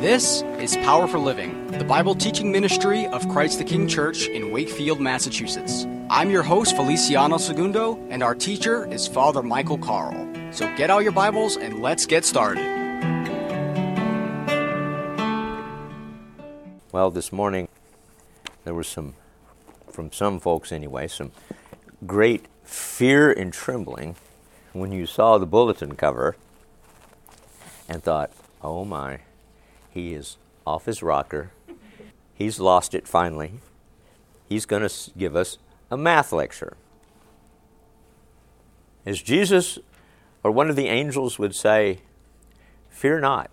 This is Power for Living, the Bible teaching ministry of Christ the King Church in Wakefield, Massachusetts. I'm your host, Feliciano Segundo, and our teacher is Father Michael Carl. So get out your Bibles and let's get started. Well, this morning there was from some folks anyway, some great fear and trembling when you saw the bulletin cover and thought, oh my, he is off his rocker. He's lost it finally. He's going to give us a math lecture. As Jesus or one of the angels would say, fear not.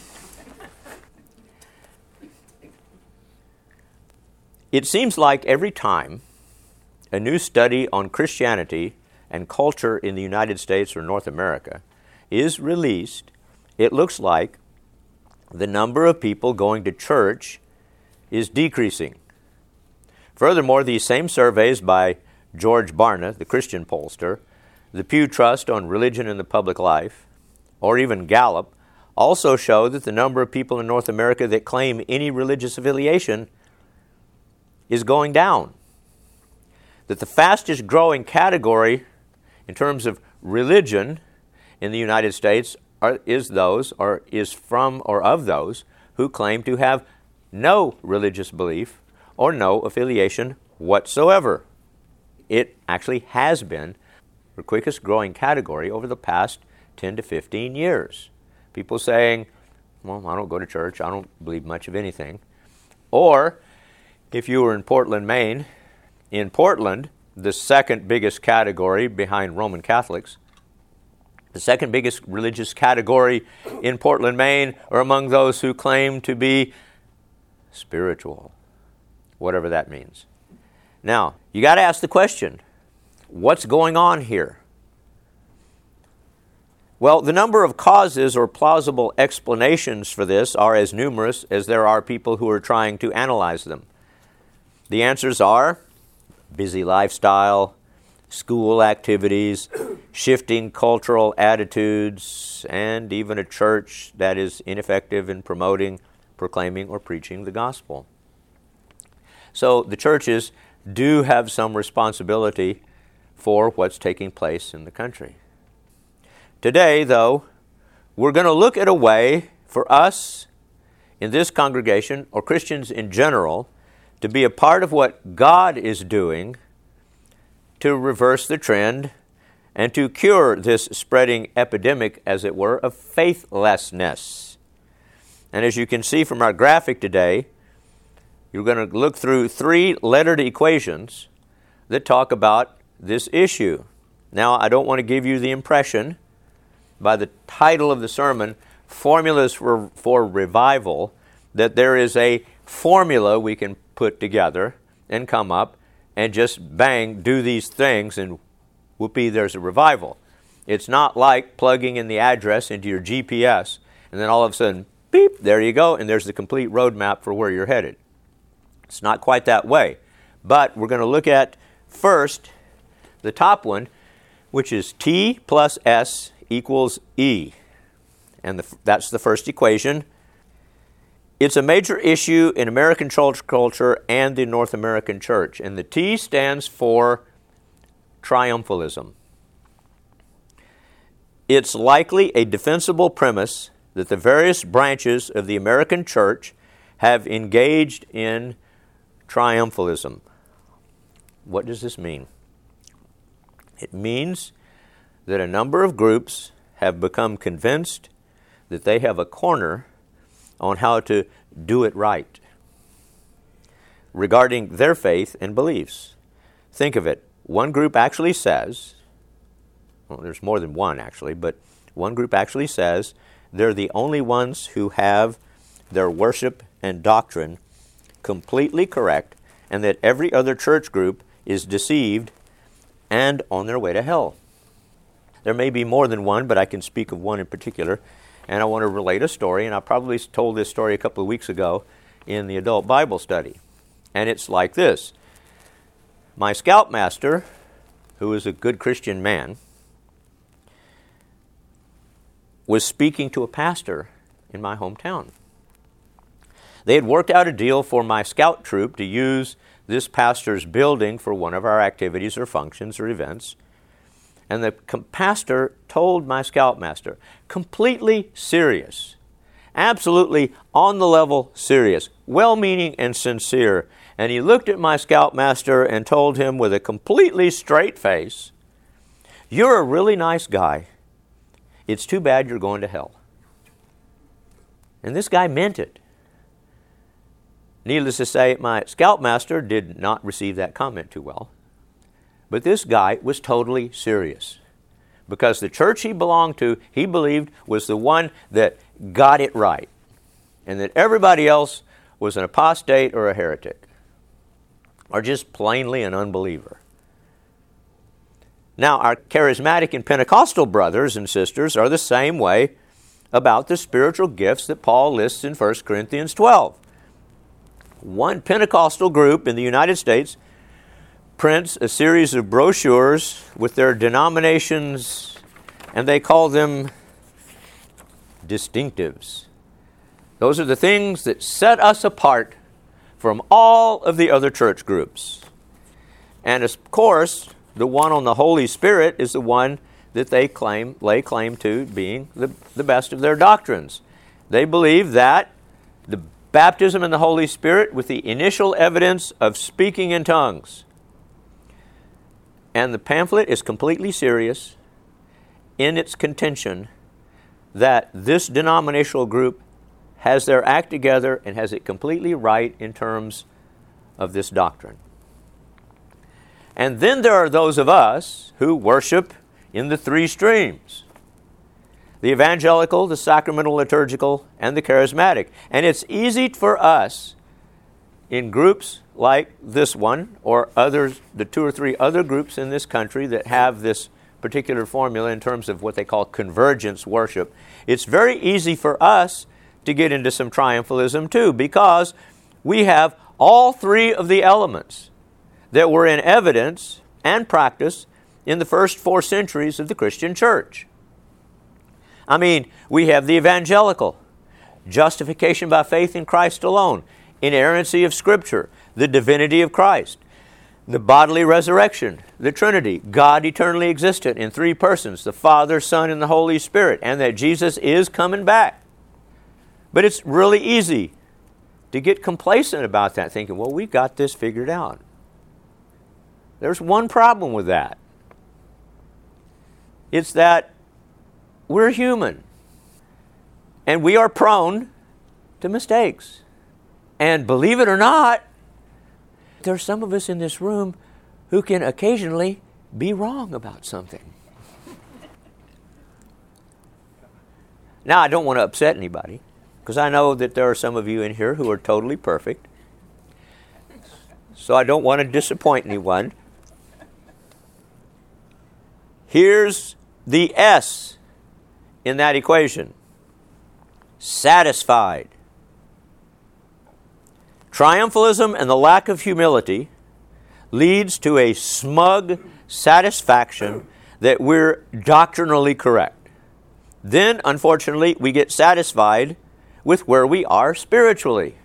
It seems like every time a new study on Christianity and culture in the United States or North America is released, it looks like the number of people going to church is decreasing. Furthermore, these same surveys by George Barna, the Christian pollster, the Pew Trust on Religion in the Public Life, or even Gallup, also show that the number of people in North America that claim any religious affiliation is going down. That the fastest growing category in terms of religion in the United States is from those who claim to have no religious belief or no affiliation whatsoever. It actually has been the quickest growing category over the past 10 to 15 years. People saying, well, I don't go to church, I don't believe much of anything. Or, if you were in Portland, Maine, in Portland, the second biggest category behind Roman Catholics, the second biggest religious category in Portland, Maine, are among those who claim to be spiritual, whatever that means. Now, you got to ask the question, what's going on here? Well, the number of causes or plausible explanations for this are as numerous as there are people who are trying to analyze them. The answers are busy lifestyle, school activities, shifting cultural attitudes, and even a church that is ineffective in promoting, proclaiming, or preaching the gospel. So the churches do have some responsibility for what's taking place in the country. Today, though, we're going to look at a way for us in this congregation, or Christians in general, to be a part of what God is doing to reverse the trend and to cure this spreading epidemic, as it were, of faithlessness. And as you can see from our graphic today, you're going to look through 3 lettered equations that talk about this issue. Now, I don't want to give you the impression, by the title of the sermon, Formulas for Revival, that there is a formula we can put together and come up and just bang, do these things, and whoopee, there's a revival. It's not like plugging in the address into your GPS, and then all of a sudden, beep, there you go, and there's the complete roadmap for where you're headed. It's not quite that way. But we're going to look at first the top one, which is T plus S equals E. And that's the first equation. It's a major issue in American church culture and the North American church. And the T stands for triumphalism. It's likely a defensible premise that the various branches of the American church have engaged in triumphalism. What does this mean? It means that a number of groups have become convinced that they have a corner on how to do it right regarding their faith and beliefs. Think of it. One group actually says, well, there's more than one actually, but one group actually says they're the only ones who have their worship and doctrine completely correct, and that every other church group is deceived and on their way to hell. There may be more than one, but I can speak of one in particular. And I want to relate a story, and I probably told this story a couple of weeks ago in the adult Bible study. And it's like this. My scoutmaster, who is a good Christian man, was speaking to a pastor in my hometown. They had worked out a deal for my scout troop to use this pastor's building for one of our activities or functions or events. And the pastor told my scoutmaster, completely serious, absolutely on the level serious, well-meaning and sincere. And he looked at my scoutmaster and told him with a completely straight face, "You're a really nice guy. It's too bad you're going to hell." And this guy meant it. Needless to say, my scoutmaster did not receive that comment too well. But this guy was totally serious, because the church he belonged to, he believed, was the one that got it right, and that everybody else was an apostate or a heretic, or just plainly an unbeliever. Now, our charismatic and Pentecostal brothers and sisters are the same way about the spiritual gifts that Paul lists in 1 Corinthians 12. One Pentecostal group in the United States prints a series of brochures with their denominations, and they call them distinctives. Those are the things that set us apart from all of the other church groups. And of course, the one on the Holy Spirit is the one that they lay claim to being the best of their doctrines. They believe that the baptism in the Holy Spirit with the initial evidence of speaking in tongues. And the pamphlet is completely serious in its contention that this denominational group has their act together and has it completely right in terms of this doctrine. And then there are those of us who worship in the three streams: the evangelical, the sacramental liturgical, and the charismatic. And it's easy for us in groups like this one or others, the two or three other groups in this country that have this particular formula in terms of what they call convergence worship. It's very easy for us to get into some triumphalism too, because we have all three of the elements that were in evidence and practice in the first 4 centuries of the Christian church. I mean, we have the evangelical, justification by faith in Christ alone, inerrancy of Scripture, the divinity of Christ, the bodily resurrection, the Trinity, God eternally existent in 3 persons, the Father, Son, and the Holy Spirit, and that Jesus is coming back. But it's really easy to get complacent about that, thinking, well, we got this figured out. There's one problem with that. It's that we're human, and we are prone to mistakes. And believe it or not, there's some of us in this room who can occasionally be wrong about something. Now, I don't want to upset anybody, because I know that there are some of you in here who are totally perfect. So I don't want to disappoint anyone. Here's the S in that equation: satisfied. Triumphalism and the lack of humility leads to a smug satisfaction that we're doctrinally correct. Then, unfortunately, we get satisfied with where we are spiritually.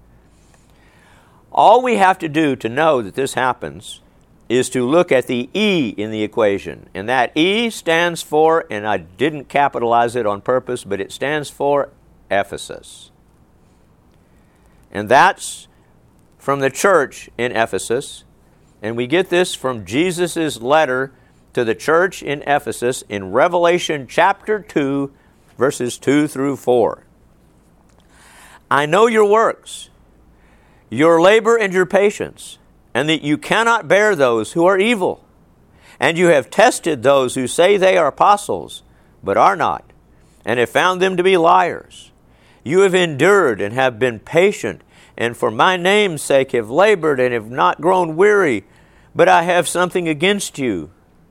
All we have to do to know that this happens is to look at the E in the equation. And that E stands for, and I didn't capitalize it on purpose, but it stands for Ephesus. And that's from the church in Ephesus. And we get this from Jesus' letter to the church in Ephesus in Revelation chapter 2, verses 2 through 4. I know your works, your labor and your patience, and that you cannot bear those who are evil. And you have tested those who say they are apostles, but are not, and have found them to be liars. You have endured and have been patient, and for my name's sake have labored and have not grown weary. But I have something against you,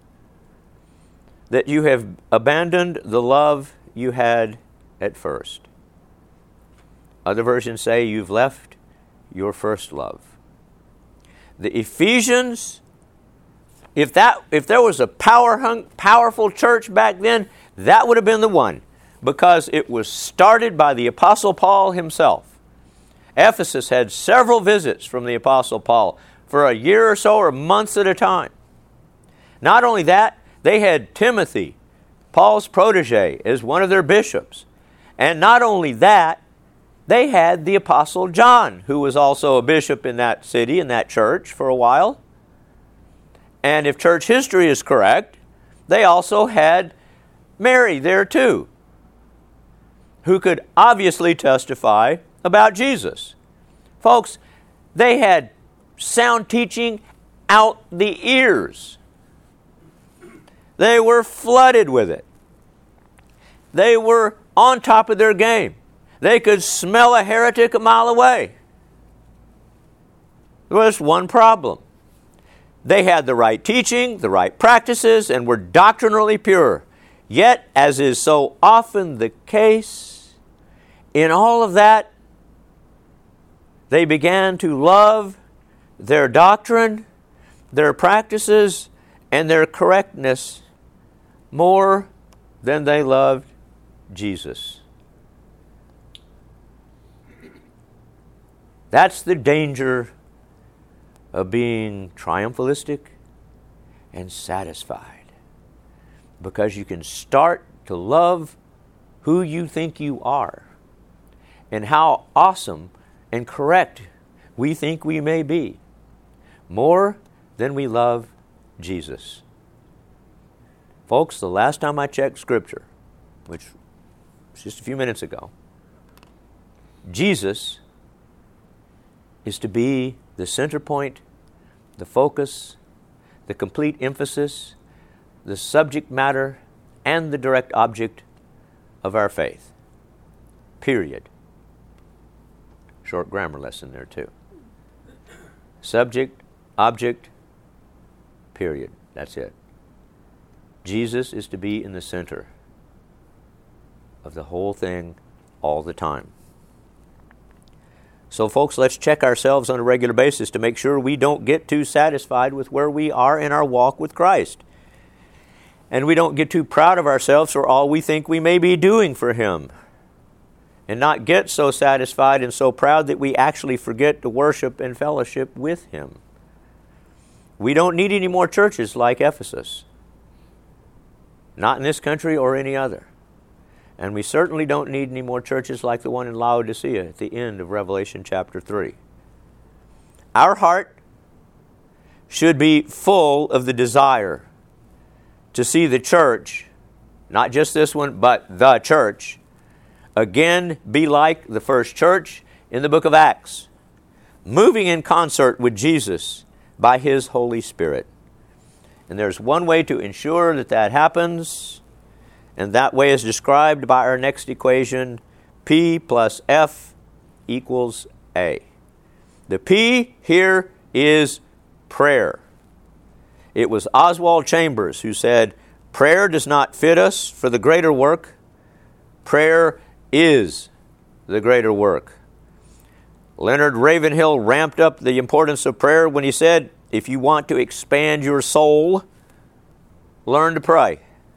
that you have abandoned the love you had at first. Other versions say you've left your first love. The Ephesians, if there was a powerful church back then, that would have been the one, because it was started by the Apostle Paul himself. Ephesus had several visits from the Apostle Paul for a year or so or months at a time. Not only that, they had Timothy, Paul's protege, as one of their bishops. And not only that, they had the Apostle John, who was also a bishop in that city, in that church for a while. And if church history is correct, they also had Mary there too, who could obviously testify about Jesus. Folks, they had sound teaching out the ears. They were flooded with it. They were on top of their game. They could smell a heretic a mile away. There was one problem. They had the right teaching, the right practices, and were doctrinally pure. Yet, as is so often the case, in all of that, they began to love their doctrine, their practices, and their correctness more than they loved Jesus. That's the danger of being triumphalistic and satisfied, because you can start to love who you think you are and how awesome and correct we think we may be more than we love Jesus. Folks, the last time I checked Scripture, which was just a few minutes ago, Jesus is to be the center point, the focus, the complete emphasis, the subject matter, and the direct object of our faith. Period. Short grammar lesson there too. Subject, object, period. That's it. Jesus is to be in the center of the whole thing all the time. So folks, let's check ourselves on a regular basis to make sure we don't get too satisfied with where we are in our walk with Christ. And we don't get too proud of ourselves for all we think we may be doing for Him. And not get so satisfied and so proud that we actually forget to worship and fellowship with Him. We don't need any more churches like Ephesus. Not in this country or any other. And we certainly don't need any more churches like the one in Laodicea at the end of Revelation chapter 3. Our heart should be full of the desire to see the church, not just this one, but the church, again be like the first church in the book of Acts, moving in concert with Jesus by His Holy Spirit. And there's one way to ensure that that happens, and that way is described by our next equation, P plus F equals A. The P here is prayer. It was Oswald Chambers who said, prayer does not fit us for the greater work. Prayer is the greater work. Leonard Ravenhill ramped up the importance of prayer when he said, if you want to expand your soul, learn to pray.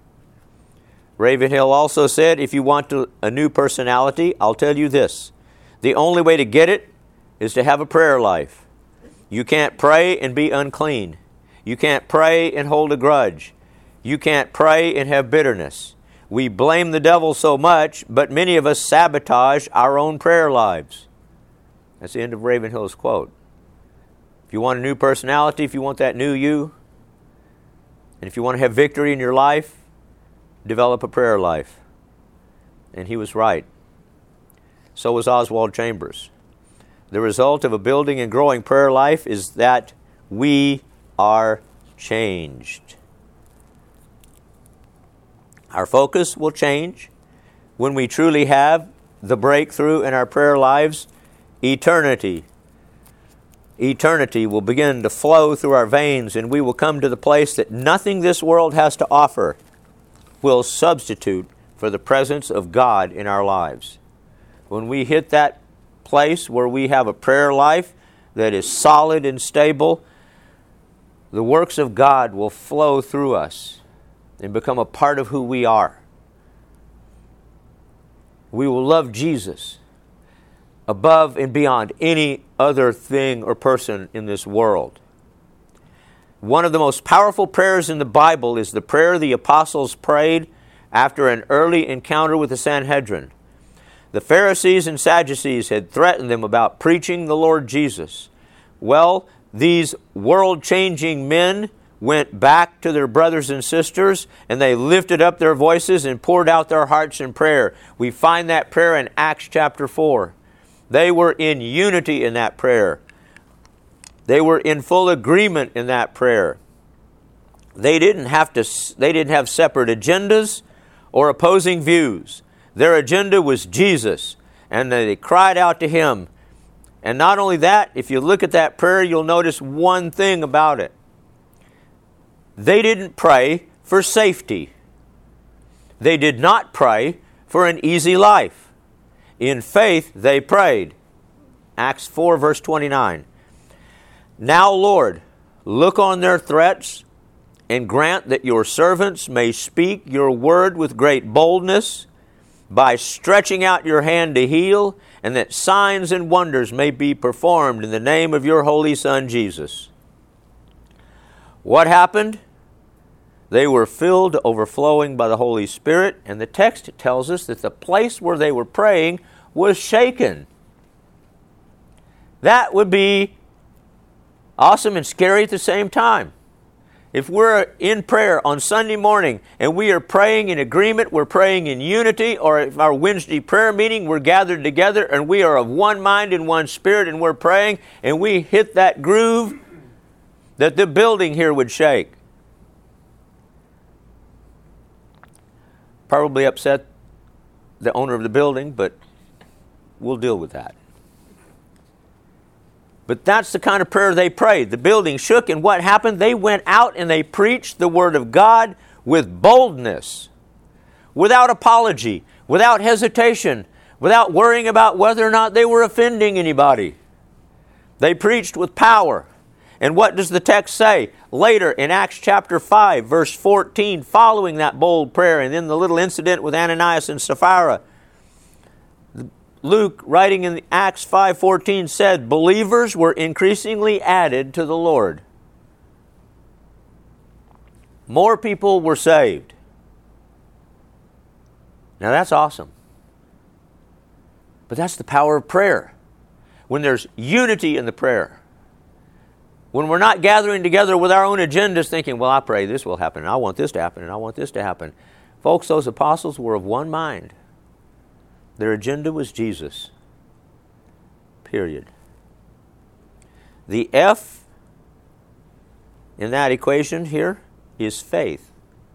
Ravenhill also said, if you want a new personality, I'll tell you this. The only way to get it is to have a prayer life. You can't pray and be unclean. You can't pray and hold a grudge. You can't pray and have bitterness. We blame the devil so much, but many of us sabotage our own prayer lives. That's the end of Ravenhill's quote. If you want a new personality, if you want that new you, and if you want to have victory in your life, develop a prayer life. And he was right. So was Oswald Chambers. The result of a building and growing prayer life is that we are changed. Our focus will change when we truly have the breakthrough in our prayer lives. Eternity will begin to flow through our veins, and we will come to the place that nothing this world has to offer will substitute for the presence of God in our lives. When we hit that place where we have a prayer life that is solid and stable, the works of God will flow through us and become a part of who we are. We will love Jesus. above and beyond any other thing or person in this world. One of the most powerful prayers in the Bible is the prayer the apostles prayed after an early encounter with the Sanhedrin. The Pharisees and Sadducees had threatened them about preaching the Lord Jesus. Well, these world-changing men went back to their brothers and sisters, and they lifted up their voices and poured out their hearts in prayer. We find that prayer in Acts chapter 4. They were in unity in that prayer. They were in full agreement in that prayer. They didn't have separate agendas or opposing views. Their agenda was Jesus, and they cried out to Him. And not only that, if you look at that prayer, you'll notice one thing about it. They didn't pray for safety. They did not pray for an easy life. In faith, they prayed. Acts 4, verse 29. Now, Lord, look on their threats and grant that your servants may speak your word with great boldness by stretching out your hand to heal, and that signs and wonders may be performed in the name of your Holy Son, Jesus. What happened? They were filled to overflowing by the Holy Spirit, and the text tells us that the place where they were praying was shaken. That would be awesome and scary at the same time. If we're in prayer on Sunday morning and we are praying in agreement, we're praying in unity, or if our Wednesday prayer meeting, we're gathered together and we are of one mind and one spirit and we're praying and we hit that groove, that the building here would shake. Probably upset the owner of the building, but we'll deal with that. But that's the kind of prayer they prayed. The building shook, and what happened? They went out and they preached the Word of God with boldness, without apology, without hesitation, without worrying about whether or not they were offending anybody. They preached with power. And what does the text say? Later in Acts chapter 5, verse 14, following that bold prayer, and then the little incident with Ananias and Sapphira, Luke, writing in Acts 5:14, said, believers were increasingly added to the Lord. More people were saved. Now that's awesome. But that's the power of prayer. When there's unity in the prayer. When we're not gathering together with our own agendas thinking, well, I pray this will happen, and I want this to happen, and I want this to happen. Folks, those apostles were of one mind. Their agenda was Jesus. Period. The F in that equation here is faith.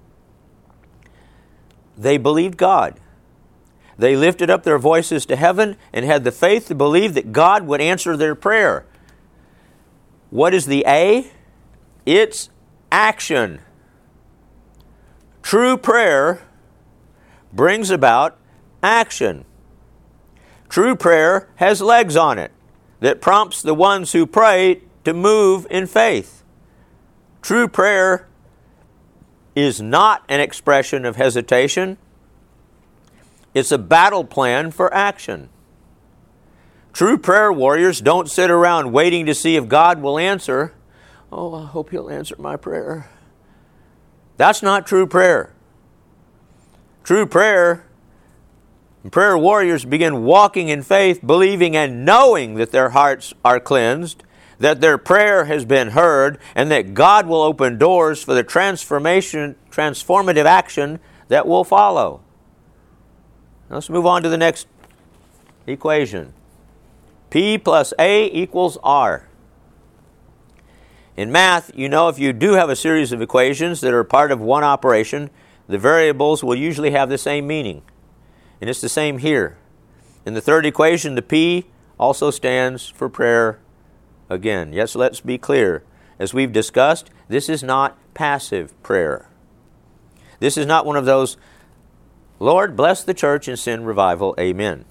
They believed God. They lifted up their voices to heaven and had the faith to believe that God would answer their prayer. What is the A? It's action. True prayer brings about action. True prayer has legs on it that prompts the ones who pray to move in faith. True prayer is not an expression of hesitation. It's a battle plan for action. True prayer warriors don't sit around waiting to see if God will answer. Oh, I hope He'll answer my prayer. That's not true prayer. True prayer, prayer warriors begin walking in faith, believing and knowing that their hearts are cleansed, that their prayer has been heard, and that God will open doors for the transformative action that will follow. Let's move on to the next equation. P plus A equals R. In math, you know, if you do have a series of equations that are part of one operation, the variables will usually have the same meaning. And it's the same here. In the third equation, the P also stands for prayer again. Yes, let's be clear. As we've discussed, this is not passive prayer. This is not one of those, Lord, bless the church and send revival, amen.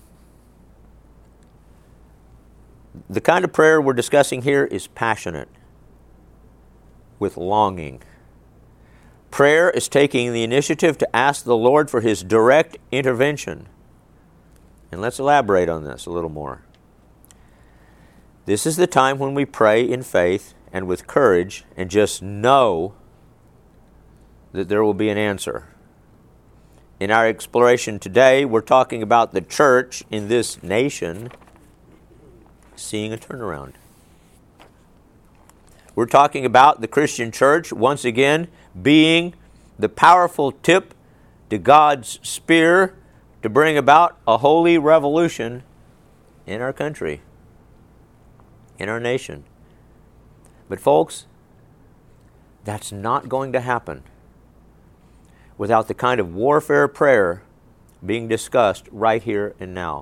The kind of prayer we're discussing here is passionate, with longing. Prayer is taking the initiative to ask the Lord for His direct intervention. And let's elaborate on this a little more. This is the time when we pray in faith and with courage and just know that there will be an answer. In our exploration today, we're talking about the church in this nation seeing a turnaround. We're talking about the Christian church, once again, being the powerful tip to God's spear to bring about a holy revolution in our country, in our nation. But folks, that's not going to happen without the kind of warfare prayer being discussed right here and now.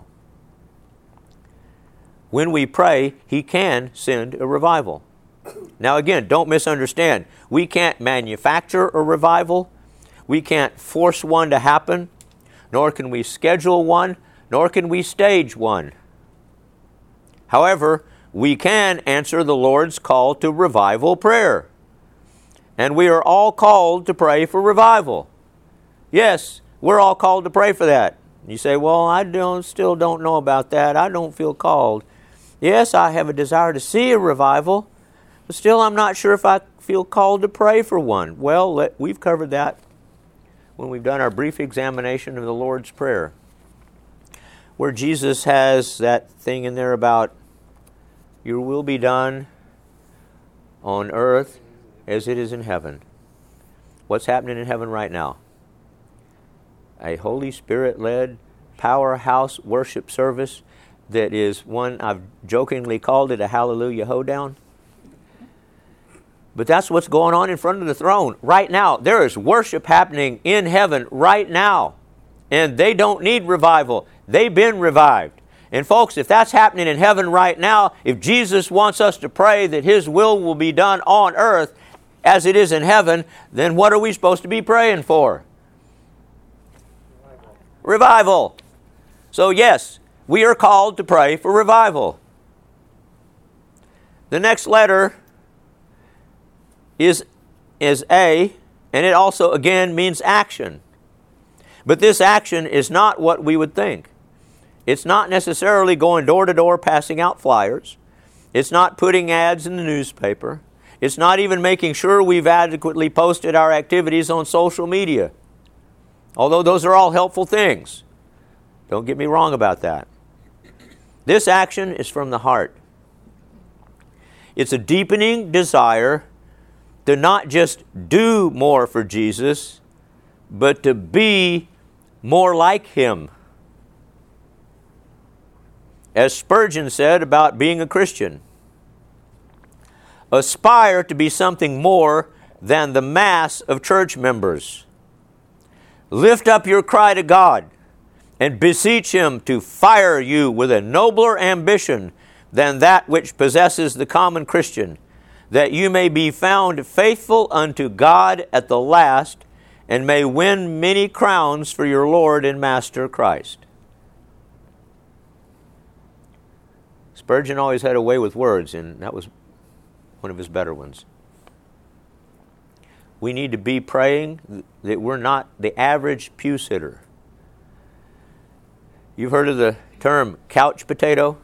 When we pray, He can send a revival. Now again, don't misunderstand. We can't manufacture a revival. We can't force one to happen, nor can we schedule one, nor can we stage one. However, we can answer the Lord's call to revival prayer. And we are all called to pray for revival. Yes, we're all called to pray for that. You say, well, I still don't know about that. I don't feel called. Yes, I have a desire to see a revival, but still I'm not sure if I feel called to pray for one. Well, we've covered that when we've done our brief examination of the Lord's Prayer, where Jesus has that thing in there about your will be done on earth as it is in heaven. What's happening in heaven right now? A Holy Spirit-led powerhouse worship service that is one, I've jokingly called it a hallelujah hoedown. But that's what's going on in front of the throne right now. There is worship happening in heaven right now. And they don't need revival. They've been revived. And folks, if that's happening in heaven right now, if Jesus wants us to pray that His will be done on earth as it is in heaven, then what are we supposed to be praying for? Revival. So yes, we are called to pray for revival. The next letter is A, and it also again means action. But this action is not what we would think. It's not necessarily going door to door passing out flyers. It's not putting ads in the newspaper. It's not even making sure we've adequately posted our activities on social media. Although those are all helpful things. Don't get me wrong about that. This action is from the heart. It's a deepening desire to not just do more for Jesus, but to be more like Him. As Spurgeon said about being a Christian, aspire to be something more than the mass of church members. Lift up your cry to God and beseech Him to fire you with a nobler ambition than that which possesses the common Christian, that you may be found faithful unto God at the last, and may win many crowns for your Lord and Master Christ. Spurgeon always had a way with words, and that was one of his better ones. We need to be praying that we're not the average pew sitter. You've heard of the term couch potato?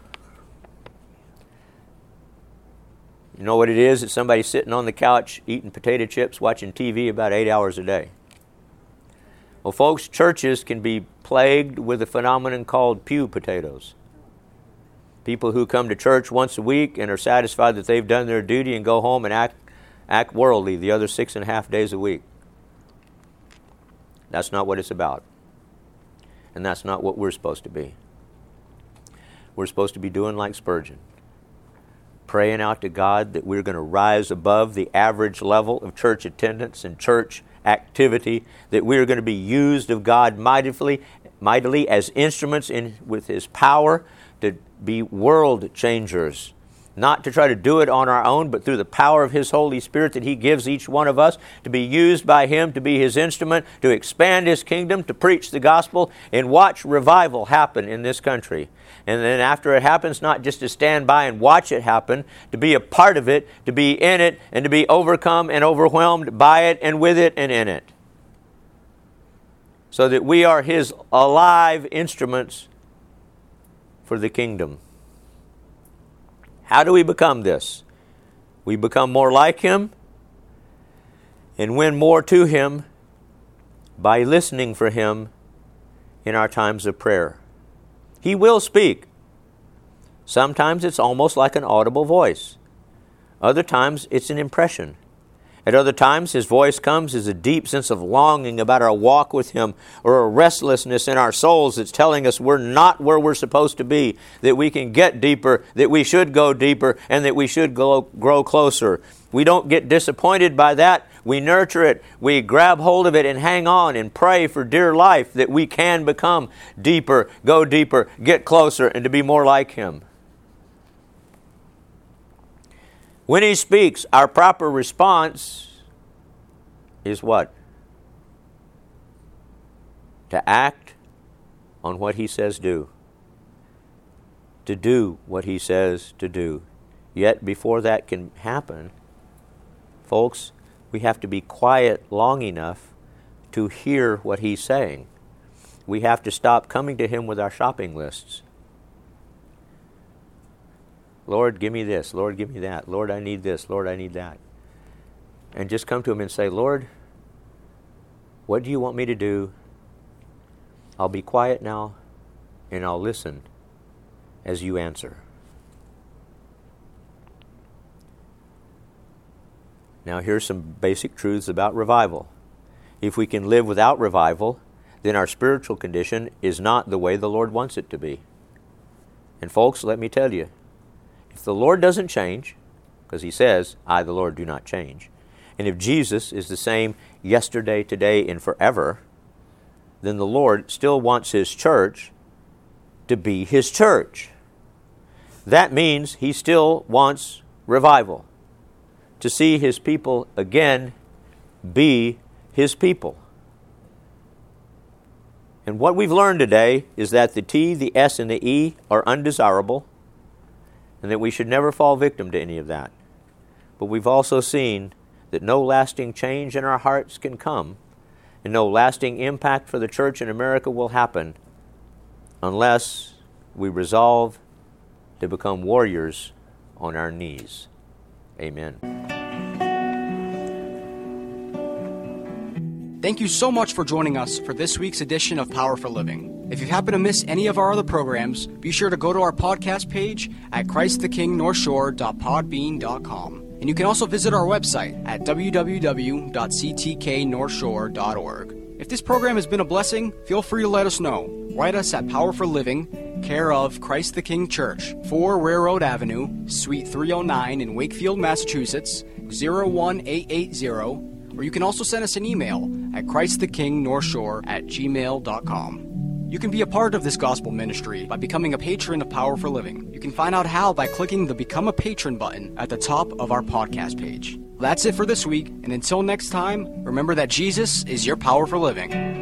You know what it is? It's somebody sitting on the couch eating potato chips, watching TV about 8 hours a day. Well, folks, churches can be plagued with a phenomenon called pew potatoes. People who come to church once a week and are satisfied that they've done their duty and go home and act worldly the other 6.5 days a week. That's not what it's about. And that's not what we're supposed to be. We're supposed to be doing like Spurgeon, praying out to God that we're going to rise above the average level of church attendance and church activity, that we're going to be used of God mightily as instruments with His power to be world changers. Not to try to do it on our own, but through the power of His Holy Spirit that He gives each one of us, to be used by Him, to be His instrument, to expand His kingdom, to preach the gospel, and watch revival happen in this country. And then after it happens, not just to stand by and watch it happen, to be a part of it, to be in it, and to be overcome and overwhelmed by it and with it and in it. So that we are His alive instruments for the kingdom. How do we become this? We become more like Him and win more to Him by listening for Him in our times of prayer. He will speak. Sometimes it's almost like an audible voice. Other times it's an impression. At other times His voice comes as a deep sense of longing about our walk with Him, or a restlessness in our souls that's telling us we're not where we're supposed to be, that we can get deeper, that we should go deeper, and that we should grow closer. We don't get disappointed by that. We nurture it. We grab hold of it and hang on and pray for dear life that we can become deeper, go deeper, get closer, and to be more like Him. When He speaks, our proper response is what? To act on what He says do. To do what He says to do. Yet before that can happen, folks, we have to be quiet long enough to hear what He's saying. We have to stop coming to Him with our shopping lists. Lord, give me this. Lord, give me that. Lord, I need this. Lord, I need that. And just come to Him and say, Lord, what do you want me to do? I'll be quiet now, and I'll listen as you answer. Now here's some basic truths about revival. If we can live without revival, then our spiritual condition is not the way the Lord wants it to be. And folks, let me tell you, if the Lord doesn't change, because He says, I, the Lord, do not change, and if Jesus is the same yesterday, today, and forever, then the Lord still wants His church to be His church. That means He still wants revival, to see His people again be His people. And what we've learned today is that the T, the S, and the E are undesirable, and that we should never fall victim to any of that. But we've also seen that no lasting change in our hearts can come, and no lasting impact for the church in America will happen unless we resolve to become warriors on our knees. Amen. Thank you so much for joining us for this week's edition of Power for Living. If you happen to miss any of our other programs, be sure to go to our podcast page at ChristTheKingNorthshore.podbean.com. And you can also visit our website at www.ctknorthshore.org. If this program has been a blessing, feel free to let us know. Write us at Power for Living, care of Christ the King Church, 4 Railroad Avenue, Suite 309 in Wakefield, Massachusetts, 01880. Or you can also send us an email at ChristTheKingNorthshore@gmail.com. You can be a part of this gospel ministry by becoming a patron of Power for Living. You can find out how by clicking the Become a Patron button at the top of our podcast page. That's it for this week, and until next time, remember that Jesus is your power for living.